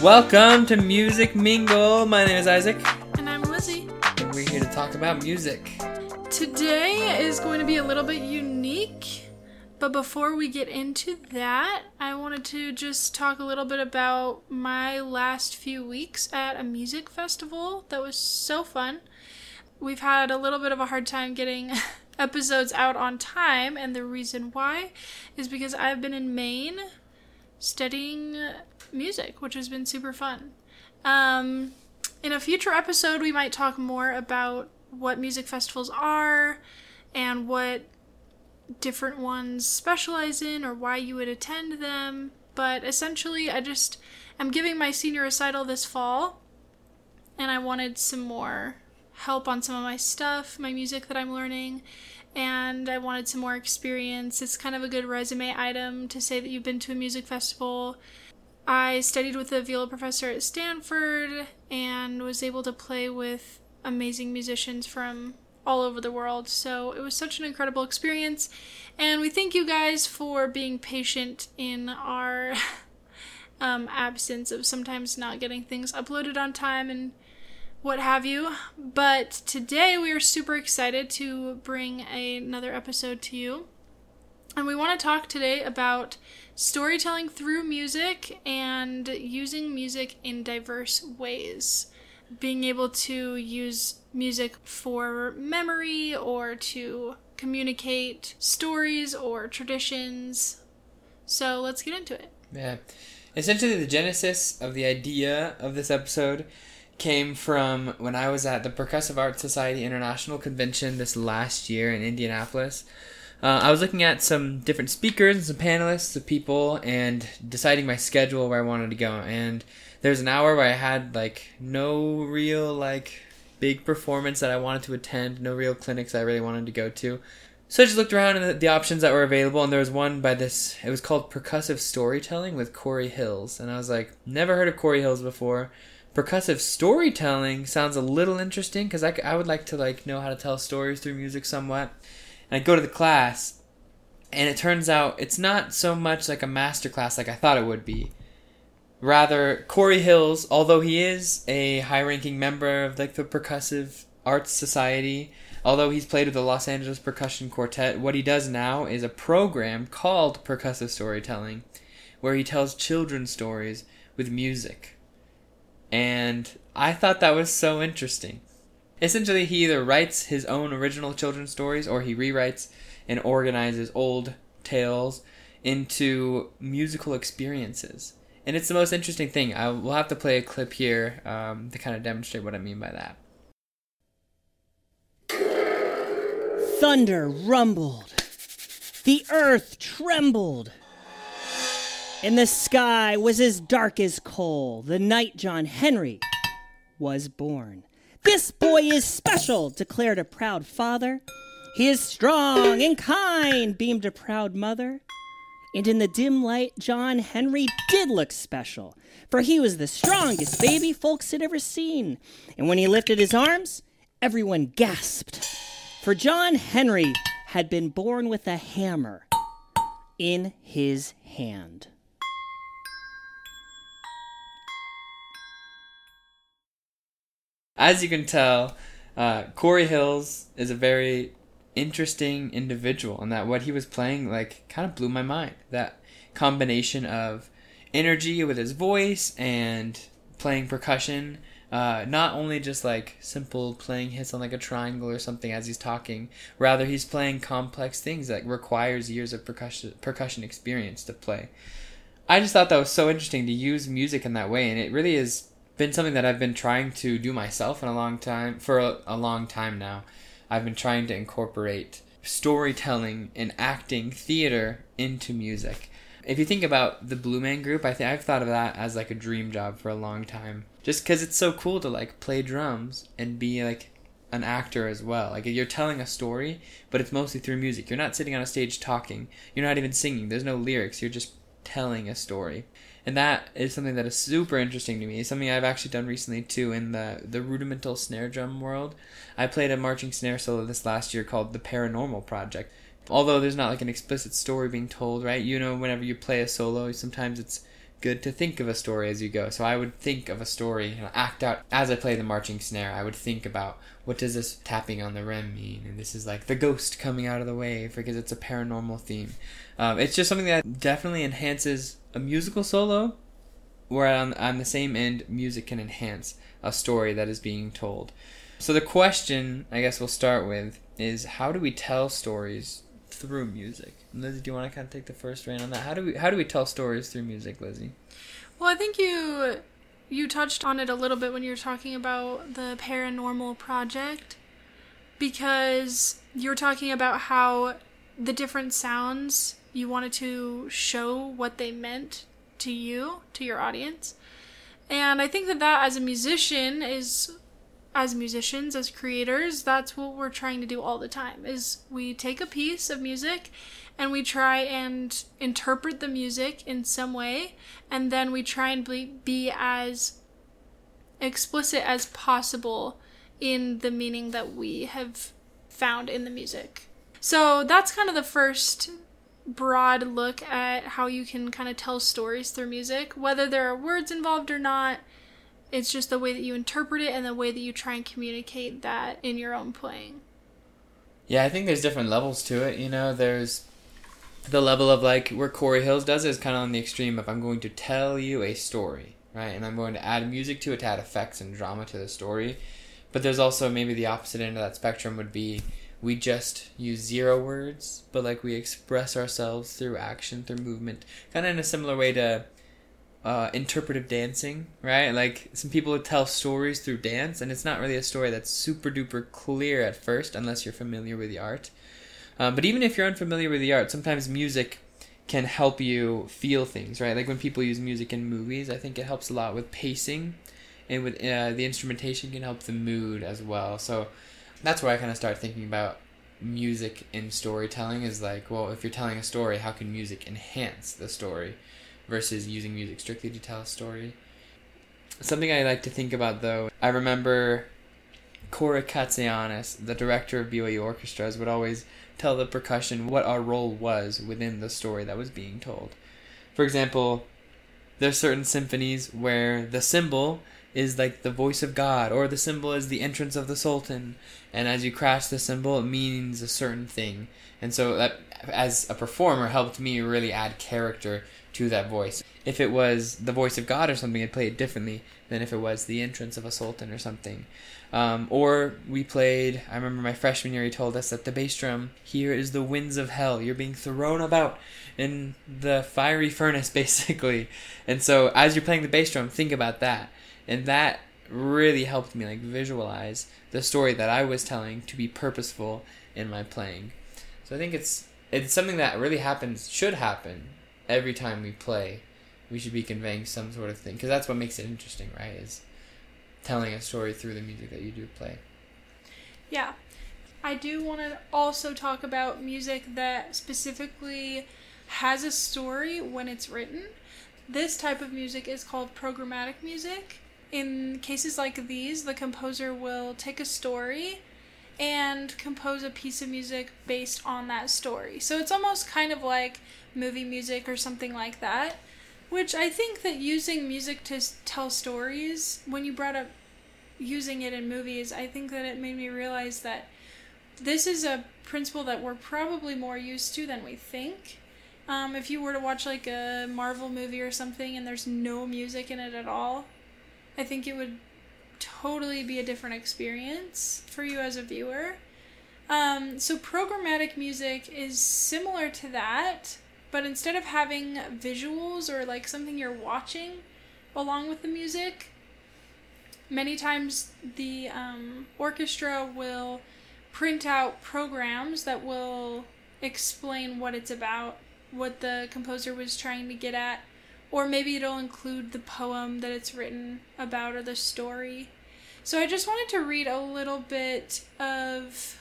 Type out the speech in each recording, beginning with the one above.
Welcome to Music Mingle. My name is Isaac. And I'm Lizzie. And we're here to talk about music. Today is going to be a little bit unique, but before we get into that, I wanted to just talk a little bit about my last few weeks at a music festival that was so fun. We've had a little bit of a hard time getting episodes out on time, and the reason why is because I've been in Maine studying music, which has been super fun. In a future episode, we might talk more about what music festivals are and what different ones specialize in or why you would attend them. But essentially, I'm giving my senior recital this fall, and I wanted some more help on some of my stuff, my music that I'm learning, and I wanted some more experience. It's kind of a good resume item to say that you've been to a music festival. I studied with a viola professor at Stanford and was able to play with amazing musicians from all over the world. So it was such an incredible experience. And we thank you guys for being patient in our absence of sometimes not getting things uploaded on time and what have you. But today we are super excited to bring another episode to you. And we want to talk today about storytelling through music and using music in diverse ways. Being able to use music for memory or to communicate stories or traditions. So let's get into it. Yeah. Essentially, the genesis of the idea of this episode came from when I was at the Percussive Arts Society International Convention this last year in Indianapolis. I was looking at some different speakers and some panelists of people and deciding my schedule where I wanted to go. And there's an hour where I had no real big performance that I wanted to attend, no real clinics I really wanted to go to. So I just looked around at the options that were available, and there was one it was called Percussive Storytelling with Corey Hills. And I was like, never heard of Corey Hills before. Percussive storytelling sounds a little interesting because I would like to know how to tell stories through music somewhat. And I go to the class, and it turns out it's not so much like a master class like I thought it would be. Rather, Corey Hills, although he is a high-ranking member of the Percussive Arts Society, although he's played with the Los Angeles Percussion Quartet, what he does now is a program called Percussive Storytelling, where he tells children's stories with music. And I thought that was so interesting. Essentially, he either writes his own original children's stories or he rewrites and organizes old tales into musical experiences. And it's the most interesting thing. We'll have to play a clip here to kind of demonstrate what I mean by that. Thunder rumbled. The earth trembled. And the sky was as dark as coal the night John Henry was born. This boy is special, declared a proud father. He is strong and kind, beamed a proud mother. And in the dim light, John Henry did look special, for he was the strongest baby folks had ever seen. And when he lifted his arms, everyone gasped, for John Henry had been born with a hammer in his hand. As you can tell, Corey Hills is a very interesting individual, and that what he was playing kind of blew my mind. That combination of energy with his voice and playing percussion, not only just simple playing hits on a triangle or something as he's talking, rather he's playing complex things that requires years of percussion experience to play. I just thought that was so interesting to use music in that way, and it really is been something that I've been trying to do myself for a long time now. I've been trying to incorporate storytelling and acting, theater into music. If you think about the Blue Man Group, I've thought of that as a dream job for a long time. Just because it's so cool to play drums and be an actor as well. You're telling a story, but it's mostly through music. You're not sitting on a stage talking. You're not even singing. There's no lyrics. You're just telling a story. And that is something that is super interesting to me. It's something I've actually done recently too in the rudimental snare drum world. I played a marching snare solo this last year called The Paranormal Project. Although there's not an explicit story being told, right? Whenever you play a solo, sometimes it's good to think of a story as you go. So I would think of a story, act out as I play the marching snare. I would think about, what does this tapping on the rim mean? And this is like the ghost coming out of the wave because it's a paranormal theme. It's just something that definitely enhances a musical solo, where on the same end, music can enhance a story that is being told. So the question, I guess we'll start with, is how do we tell stories through music? Lizzie, do you want to kind of take the first reign on that? How do we tell stories through music, Lizzie? Well, I think you touched on it a little bit when you were talking about the Paranormal Project, because you're talking about how the different sounds, you wanted to show what they meant to you, to your audience. And I think that as a musician as musicians, as creators, that's what we're trying to do all the time, is we take a piece of music and we try and interpret the music in some way, and then we try and be as explicit as possible in the meaning that we have found in the music. So that's kind of the first broad look at how you can kind of tell stories through music, whether there are words involved or not. It's just the way that you interpret it and the way that you try and communicate that in your own playing. Yeah, I think there's different levels to it. There's the level of like where Corey Hills does it is kind of on the extreme of, I'm going to tell you a story, right? And I'm going to add music to it to add effects and drama to the story. But there's also maybe the opposite end of that spectrum would be, we just use 0 words, but like we express ourselves through action, through movement, kind of in a similar way to interpretive dancing, right? Like some people would tell stories through dance, and it's not really a story that's super duper clear at first unless you're familiar with the art. But even if you're unfamiliar with the art, sometimes music can help you feel things, right? Like when people use music in movies, I think it helps a lot with pacing, and with the instrumentation can help the mood as well. So that's where I kind of start thinking about music in storytelling, is like, well, if you're telling a story, how can music enhance the story versus using music strictly to tell a story? Something I like to think about, though, I remember Cora Katsianis, the director of BYU orchestras, would always tell the percussion what our role was within the story that was being told. For example, there's certain symphonies where the cymbal is like the voice of God, or the cymbal is the entrance of the Sultan, and as you crash the cymbal, it means a certain thing. And so that, as a performer, helped me really add character to that voice. If it was the voice of God or something, I'd play it differently than if it was the entrance of a sultan or something. Or we played, I remember my freshman year, he told us that the bass drum, here is the winds of hell. You're being thrown about in the fiery furnace, basically. And so as you're playing the bass drum, think about that. And that really helped me visualize the story that I was telling to be purposeful in my playing. So I think it's something that really should happen every time we play. We should be conveying some sort of thing, because that's what makes it interesting, right? Is telling a story through the music that you do play. Yeah. I do want to also talk about music that specifically has a story when it's written. This type of music is called programmatic music. In cases like these, the composer will take a story and compose a piece of music based on that story. So it's almost kind of like movie music or something like that, which I think that using music to tell stories, when you brought up using it in movies, I think that it made me realize that this is a principle that we're probably more used to than we think. If you were to watch like a Marvel movie or something and there's no music in it at all, I think it would totally be a different experience for you as a viewer. So programmatic music is similar to that, but instead of having visuals or like something you're watching along with the music, many times the orchestra will print out programs that will explain what it's about, what the composer was trying to get at, or maybe it'll include the poem that it's written about or the story. So I just wanted to read a little bit of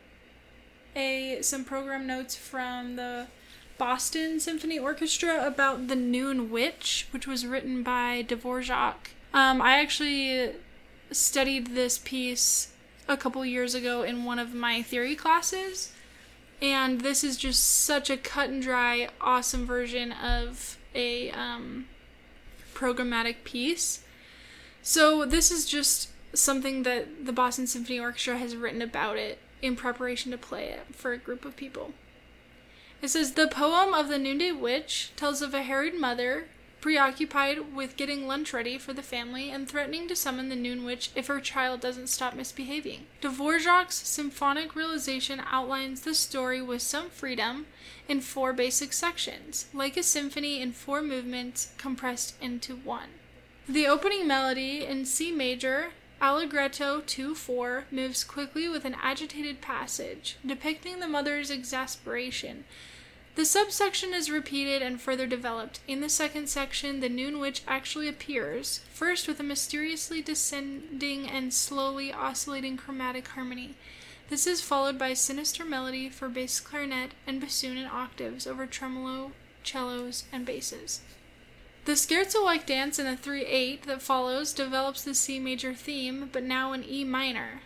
some program notes from the Boston Symphony Orchestra about The Noon Witch, which was written by Dvorak. I actually studied this piece a couple years ago in one of my theory classes, and this is just such a cut and dry, awesome version of a programmatic piece. So this is just something that the Boston Symphony Orchestra has written about it in preparation to play it for a group of people. It says, the poem of the Noonday Witch tells of a harried mother preoccupied with getting lunch ready for the family and threatening to summon the Noon Witch if her child doesn't stop misbehaving. Dvorak's symphonic realization outlines the story with some freedom in 4 basic sections, like a symphony in 4 movements compressed into one. The opening melody in C major, Allegretto 2-4, moves quickly with an agitated passage, depicting the mother's exasperation. The subsection is repeated and further developed. In the second section, the Noon Witch actually appears, first with a mysteriously descending and slowly oscillating chromatic harmony. This is followed by a sinister melody for bass clarinet and bassoon in octaves over tremolo, cellos, and basses. The scherzo-like dance in the 3/8 that follows develops the C major theme, but now in E minor.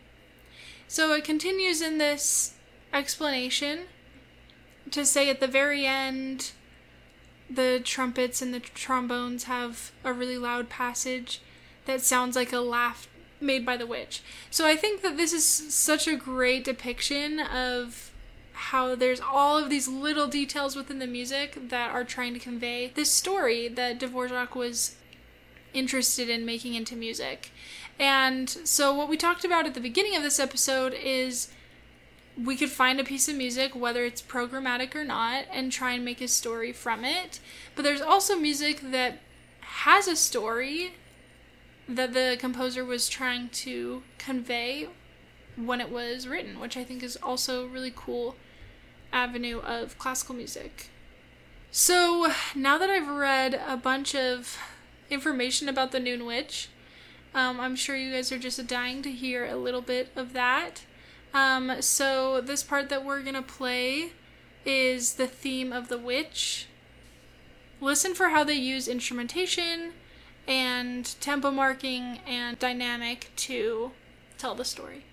So it continues in this explanation to say at the very end, the trumpets and the trombones have a really loud passage that sounds like a laugh made by the witch. So I think that this is such a great depiction of how there's all of these little details within the music that are trying to convey this story that Dvorak was interested in making into music. And so what we talked about at the beginning of this episode is we could find a piece of music, whether it's programmatic or not, and try and make a story from it. But there's also music that has a story that the composer was trying to convey when it was written, which I think is also a really cool avenue of classical music. So now that I've read a bunch of information about the Noon Witch, I'm sure you guys are just dying to hear a little bit of that. So this part that we're gonna play is the theme of the witch. Listen for how they use instrumentation and tempo marking and dynamic to tell the story.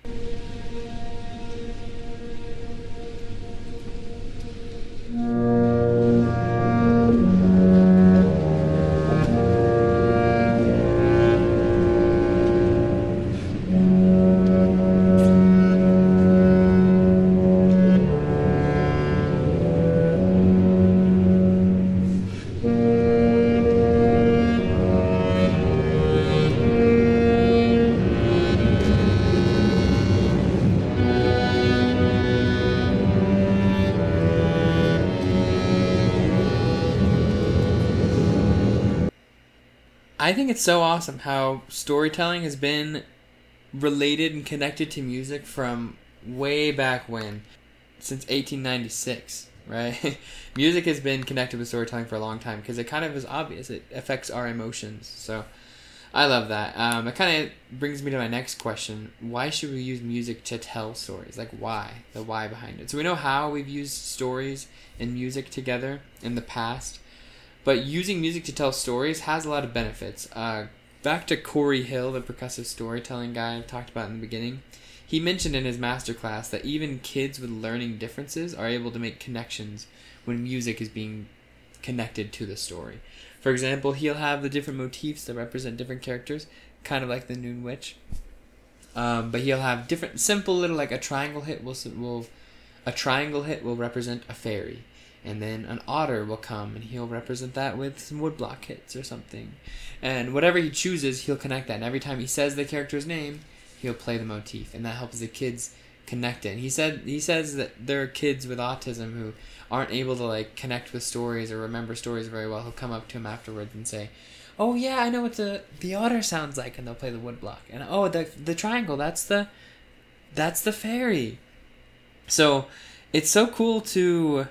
I think it's so awesome how storytelling has been related and connected to music from way back when, since 1896, right? Music has been connected with storytelling for a long time because it kind of is obvious. It affects our emotions. So I love that. It kind of brings me to my next question. Why should we use music to tell stories? Like, why? The why behind it. So we know how we've used stories and music together in the past. But using music to tell stories has a lot of benefits. Back to Corey Hill, the percussive storytelling guy I talked about in the beginning. He mentioned in his masterclass that even kids with learning differences are able to make connections when music is being connected to the story. For example, he'll have the different motifs that represent different characters, kind of like the Noon Witch. But he'll have different, simple little, like a triangle hit will represent a fairy. And then an otter will come and he'll represent that with some woodblock hits or something. And whatever he chooses, he'll connect that. And every time he says the character's name, he'll play the motif. And that helps the kids connect it. And he says that there are kids with autism who aren't able to like connect with stories or remember stories very well. He'll come up to him afterwards and say, "Oh yeah, I know what the otter sounds like," and they'll play the woodblock. And oh, the triangle, that's the fairy. So it's so cool to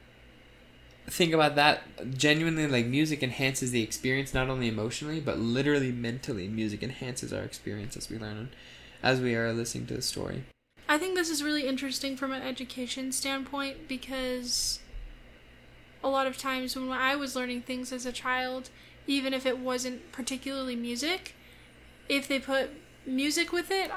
think about that. Genuinely, like, music enhances the experience, not only emotionally but literally mentally. Music enhances our experience as we learn, as we are listening to the story. I think this is really interesting from an education standpoint because a lot of times when I was learning things as a child, even if it wasn't particularly music, if they put music with it,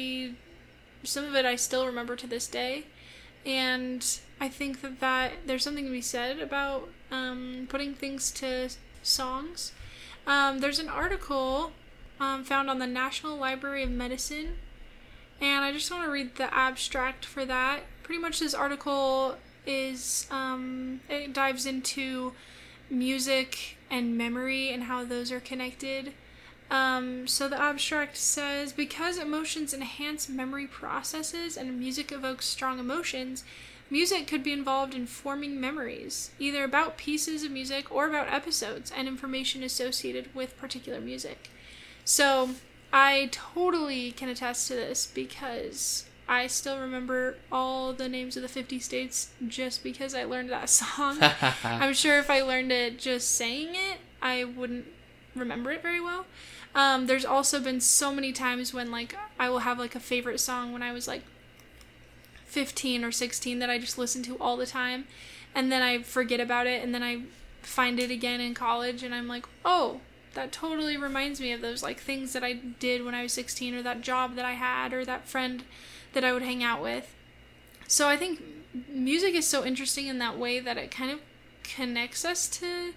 some of it I still remember to this day. And I think that there's something to be said about putting things to songs. There's an article found on the National Library of Medicine, and I just want to read the abstract for that. Pretty much this article is, it dives into music and memory and how those are connected. So the abstract says, because emotions enhance memory processes and music evokes strong emotions, music could be involved in forming memories, either about pieces of music or about episodes and information associated with particular music. So I totally can attest to this because I still remember all the names of the 50 states just because I learned that song. I'm sure if I learned it just saying it, I wouldn't remember it very well. There's also been so many times when, like, I will have, like, a favorite song when I was, like, 15 or 16 that I just listened to all the time, and then I forget about it, and then I find it again in college, and I'm like, oh, that totally reminds me of those, like, things that I did when I was 16, or that job that I had, or that friend that I would hang out with. So I think music is so interesting in that way that it kind of connects us to,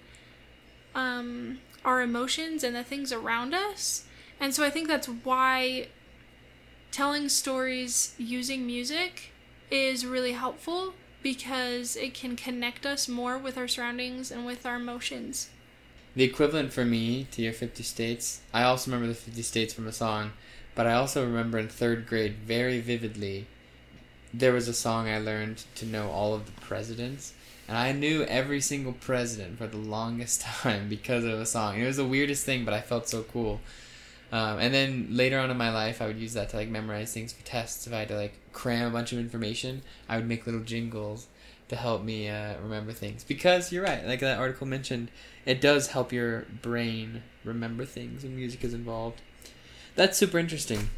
our emotions and the things around us. And so I think that's why telling stories using music is really helpful, because it can connect us more with our surroundings and with our emotions. The equivalent for me to your 50 states, I also remember the 50 states from a song, but I also remember in 3rd grade very vividly, there was a song I learned to know all of the presidents. And I knew every single president for the longest time because of a song. It was the weirdest thing, but I felt so cool. And then later on in my life, I would use that to, like, memorize things for tests. If I had to, like, cram a bunch of information, I would make little jingles to help me remember things. Because you're right, like that article mentioned, it does help your brain remember things when music is involved. That's super interesting.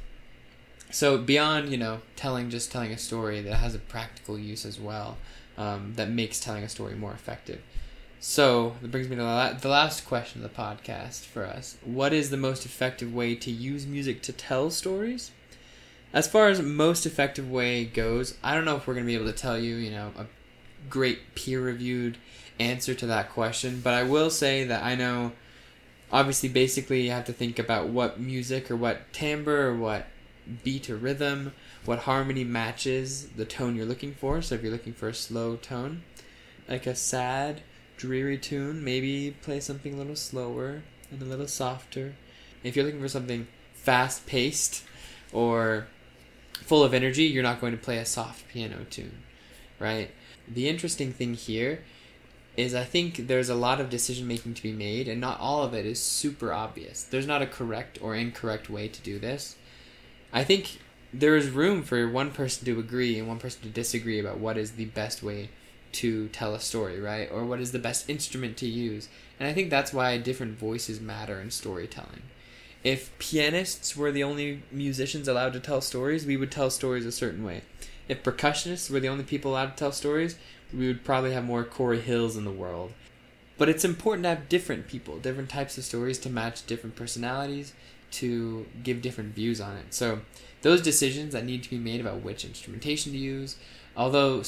So beyond, telling a story, that has a practical use as well. That makes telling a story more effective. So, that brings me to the last question of the podcast for us. What is the most effective way to use music to tell stories? As far as most effective way goes, I don't know if we're going to be able to tell you, a great peer-reviewed answer to that question, but I will say that I know, obviously, basically, you have to think about what music or what timbre or what beat or rhythm, what harmony matches the tone you're looking for. So if you're looking for a slow tone, like a sad, dreary tune, maybe play something a little slower and a little softer. If you're looking for something fast-paced or full of energy, you're not going to play a soft piano tune, right? The interesting thing here is I think there's a lot of decision-making to be made, and not all of it is super obvious. There's not a correct or incorrect way to do this. I think there is room for one person to agree and one person to disagree about what is the best way to tell a story, right? Or what is the best instrument to use. And I think that's why different voices matter in storytelling. If pianists were the only musicians allowed to tell stories, we would tell stories a certain way. If percussionists were the only people allowed to tell stories, we would probably have more Corey Hills in the world. But it's important to have different people, different types of stories to match different personalities, to give different views on it. So those decisions that need to be made about which instrumentation to use, although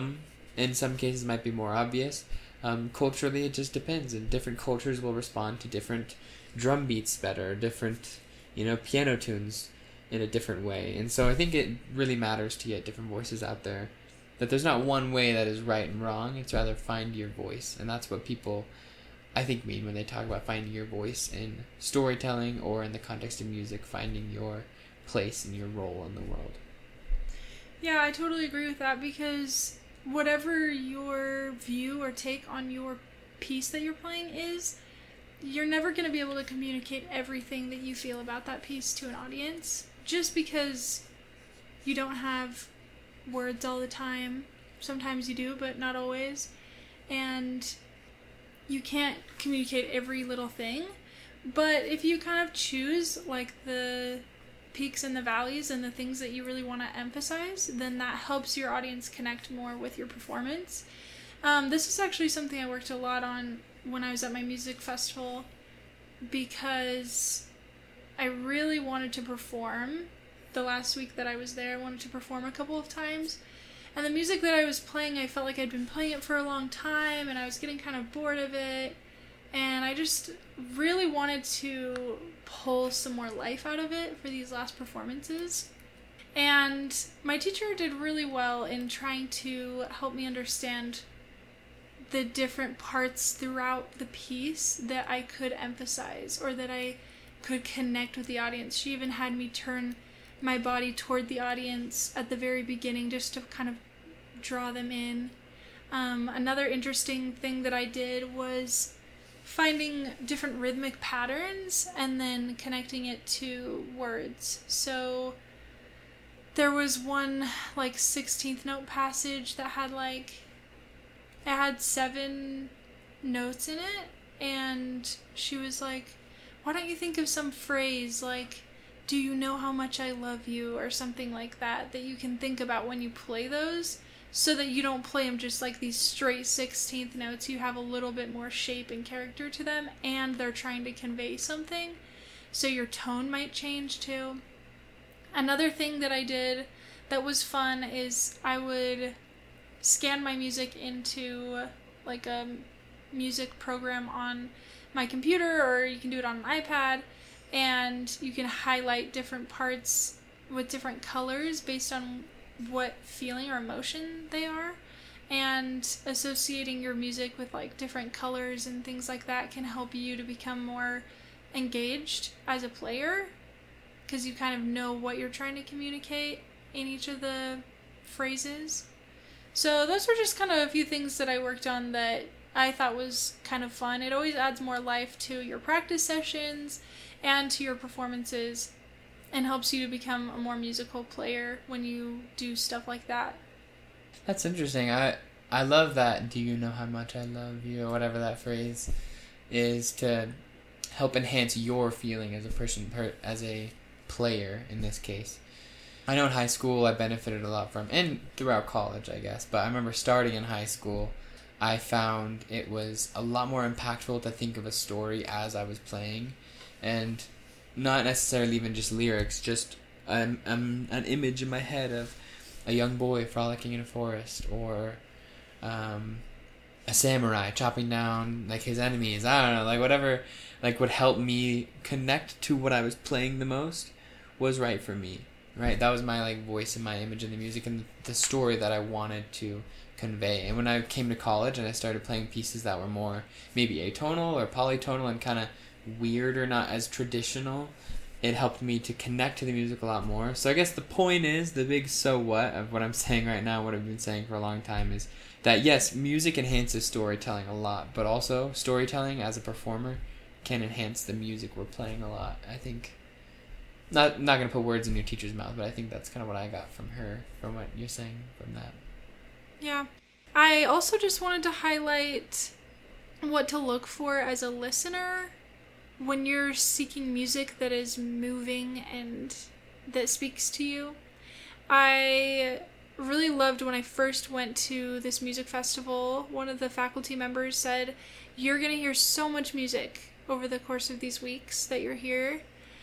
in some cases might be more obvious, culturally it just depends, and different cultures will respond to different drum beats better, different piano tunes in a different way. And so I think it really matters to get different voices out there, that there's not one way that is right and wrong. It's rather find your voice, and that's what people I think mean when they talk about finding your voice in storytelling, or in the context of music, finding your place and your role in the world. Yeah, I totally agree with that, because whatever your view or take on your piece that you're playing is, you're never going to be able to communicate everything that you feel about that piece to an audience, just because you don't have words all the time. Sometimes you do, but not always. And you can't communicate every little thing, but if you kind of choose, like, the peaks and the valleys and the things that you really want to emphasize, then that helps your audience connect more with your performance. This is actually something I worked a lot on when I was at my music festival, because I really wanted to perform. The last week that I was there, I wanted to perform a couple of times. And the music that I was playing, I felt like I'd been playing it for a long time, and I was getting kind of bored of it. And I just really wanted to pull some more life out of it for these last performances. And my teacher did really well in trying to help me understand the different parts throughout the piece that I could emphasize or that I could connect with the audience. She even had me turn my body toward the audience at the very beginning just to kind of draw them in. Another interesting thing that I did was finding different rhythmic patterns and then connecting it to words. So there was one 16th note passage that had it had 7 notes in it, and she was like, why don't you think of some phrase like, do you know how much I love you, or something like that you can think about when you play those, so that you don't play them just like these straight 16th notes. You have a little bit more shape and character to them, and they're trying to convey something, so your tone might change too. Another thing that I did that was fun is I would scan my music into a music program on my computer, or you can do it on an iPad, and you can highlight different parts with different colors based on what feeling or emotion they are, and associating your music with different colors and things like that can help you to become more engaged as a player, because you kind of know what you're trying to communicate in each of the phrases. So those were just kind of a few things that I worked on that I thought was kind of fun. It always adds more life to your practice sessions and to your performances, and helps you to become a more musical player when you do stuff like that. That's interesting. I love that, do you know how much I love you, or whatever that phrase is, to help enhance your feeling as a person, as a player in this case. I know in high school I benefited a lot from, and throughout college I guess, but I remember starting in high school, I found it was a lot more impactful to think of a story as I was playing, and not necessarily even just lyrics, just an image in my head of a young boy frolicking in a forest, or a samurai chopping down his enemies. I don't know, whatever would help me connect to what I was playing the most was right for me. Right, that was my voice and my image in the music and the story that I wanted to convey. And when I came to college and I started playing pieces that were more maybe atonal or polytonal and kind of weird or not as traditional, it helped me to connect to the music a lot more. So I guess the point is, the big so what of what I'm saying right now, what I've been saying for a long time, is that yes, music enhances storytelling a lot, but also storytelling as a performer can enhance the music we're playing a lot. I think, not going to put words in your teacher's mouth, but I think that's kind of what I got from her, from what you're saying from that. Yeah. I also just wanted to highlight what to look for as a listener when you're seeking music that is moving and that speaks to you. I really loved when I first went to this music festival, one of the faculty members said, you're going to hear so much music over the course of these weeks that you're here,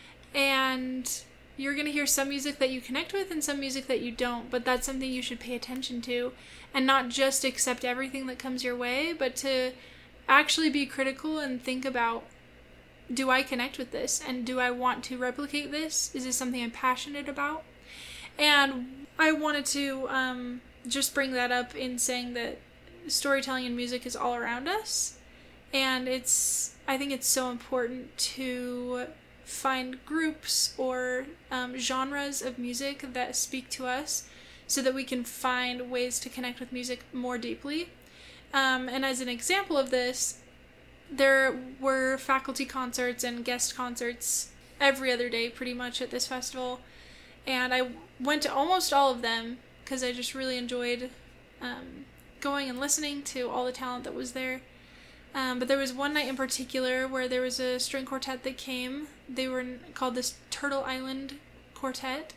and you're going to hear some music that you connect with and some music that you don't, but that's something you should pay attention to, and not just accept everything that comes your way, but to actually be critical and think about, do I connect with this? And do I want to replicate this? Is this something I'm passionate about? And I wanted to just bring that up in saying that storytelling and music is all around us. And I think it's so important to find groups or genres of music that speak to us so that we can find ways to connect with music more deeply. And as an example of this, there were faculty concerts and guest concerts every other day pretty much at this festival, and I went to almost all of them because I just really enjoyed going and listening to all the talent that was there. But there was one night in particular where there was a string quartet that came. They were called this Turtle Island Quartet,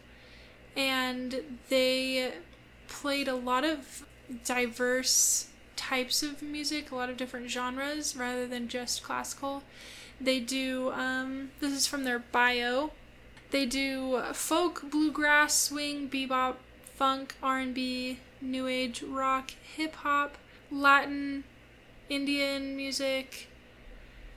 and they played a lot of diverse types of music, a lot of different genres rather than just classical. They do, this is from their bio, they do folk, bluegrass, swing, bebop, funk, R&B, new age, rock, hip-hop, Latin, Indian music,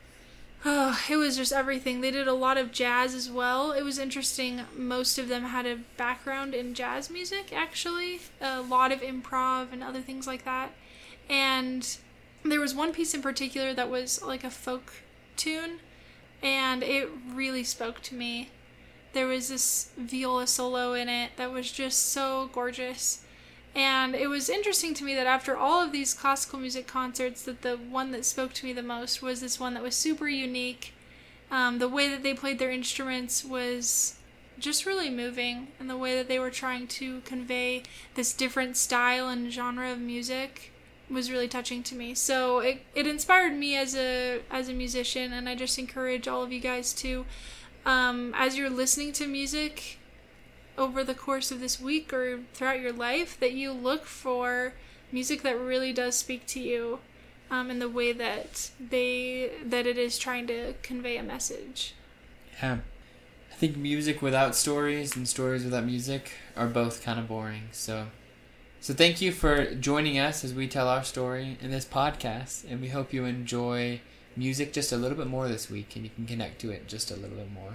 it was just everything. They did a lot of jazz as well. It was interesting. Most of them had a background in jazz music, actually. A lot of improv and other things like that. And there was one piece in particular that was like a folk tune, and it really spoke to me. There was this viola solo in it that was just so gorgeous. And it was interesting to me that after all of these classical music concerts, that the one that spoke to me the most was this one that was super unique. The way that they played their instruments was just really moving, and the way that they were trying to convey this different style and genre of music was really touching to me. So it inspired me as a musician, and I just encourage all of you guys to, as you're listening to music over the course of this week or throughout your life, that you look for music that really does speak to you, in the way that it is trying to convey a message. Yeah. I think music without stories and stories without music are both kind of boring. So thank you for joining us as we tell our story in this podcast, and we hope you enjoy music just a little bit more this week, and you can connect to it just a little bit more.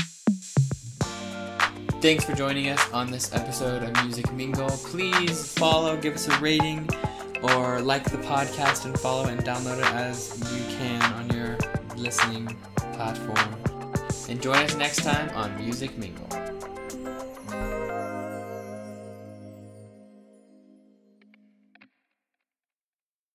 Thanks for joining us on this episode of Music Mingle. Please follow, give us a rating, or like the podcast and follow and download it as you can on your listening platform. And join us next time on Music Mingle.